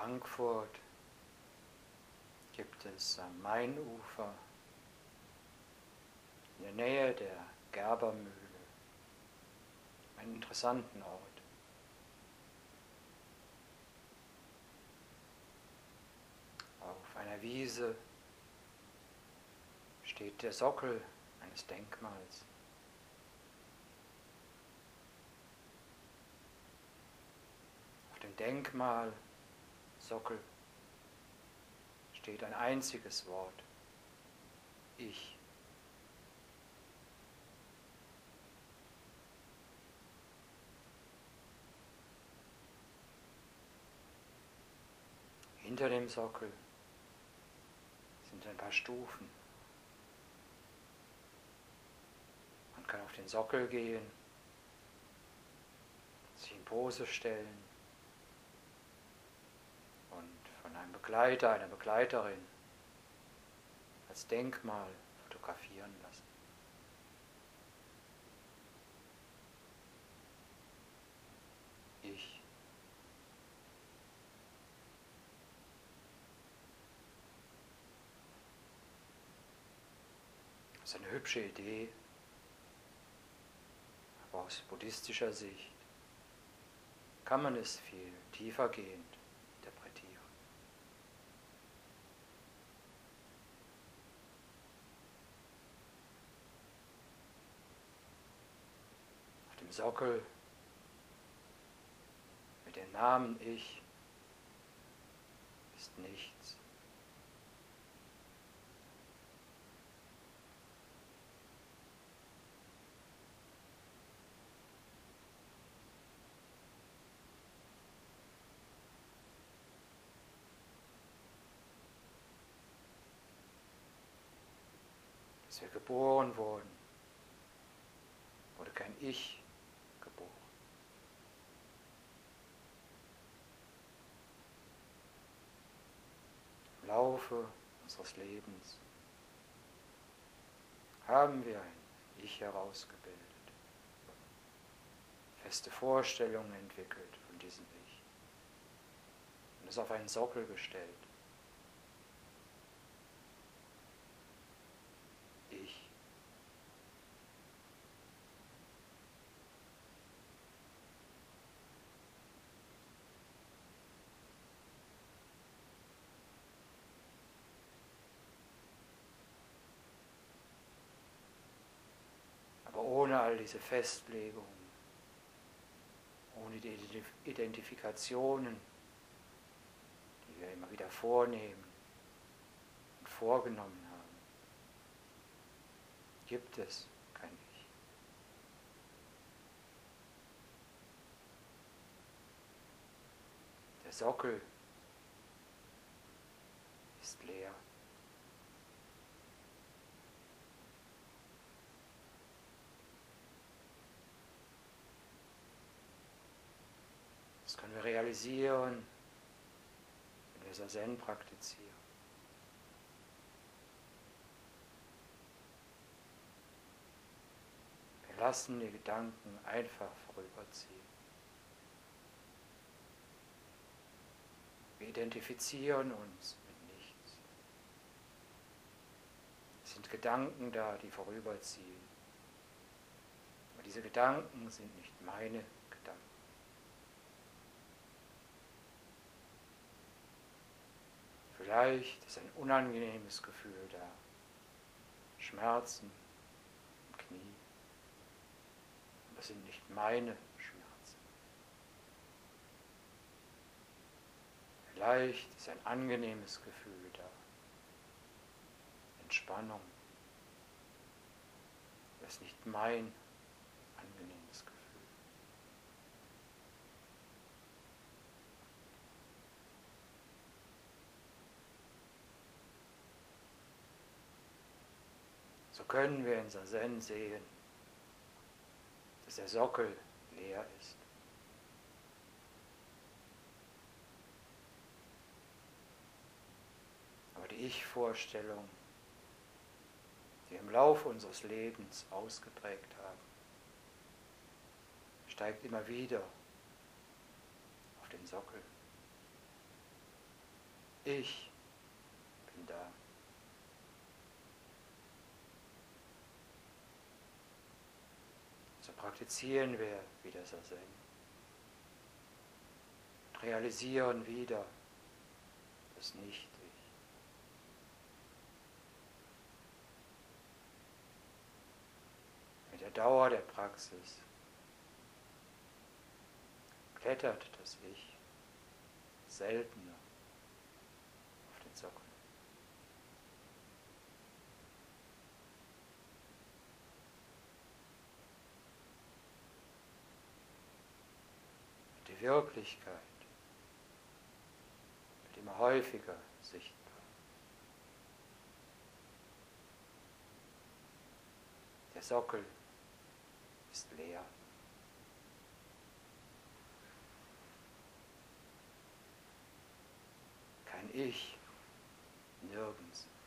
Frankfurt gibt es am Mainufer in der Nähe der Gerbermühle einen interessanten Ort. Auf einer Wiese steht der Sockel eines Denkmals. Auf dem Denkmalsockel steht ein einziges Wort: Ich. Hinter dem Sockel sind ein paar Stufen. Man kann auf den Sockel gehen, sich in Pose stellen und von einem Begleiter, einer Begleiterin als Denkmal fotografieren lassen. Ich. Das ist eine hübsche Idee, aber aus buddhistischer Sicht kann man es viel tiefergehend interpretieren. Auf dem Sockel mit dem Namen Ich ist nichts. Als wir geboren wurden, wurde kein Ich geboren. Im Laufe unseres Lebens haben wir ein Ich herausgebildet, feste Vorstellungen entwickelt von diesem Ich und es auf einen Sockel gestellt. Ich. Aber ohne all diese Festlegungen, ohne die Identifikationen, die wir immer wieder vornehmen und vorgenommen haben, gibt es kein Ich. Der Sockel ist leer. Das können wir realisieren, wenn wir Zazen praktizieren. Wir lassen die Gedanken einfach vorüberziehen. Wir identifizieren uns mit nichts. Es sind Gedanken da, die vorüberziehen. Aber diese Gedanken sind nicht meine Gedanken. Vielleicht ist ein unangenehmes Gefühl da, Schmerzen im Knie, aber es sind nicht meine Schmerzen. Vielleicht ist ein angenehmes Gefühl da, Entspannung, aber es ist nicht mein angenehmes Gefühl. So können wir in Zazen sehen, dass der Sockel leer ist. Aber die Ich-Vorstellung, die wir im Laufe unseres Lebens ausgeprägt haben, steigt immer wieder auf den Sockel. Ich bin da. So praktizieren wir wieder Zazen. Realisieren wieder das Nicht-Ich. Mit der Dauer der Praxis klettert das Ich seltener auf den Sockel. Die Wirklichkeit wird immer häufiger sichtbar. Der Sockel ist leer. Kein Ich, nirgends.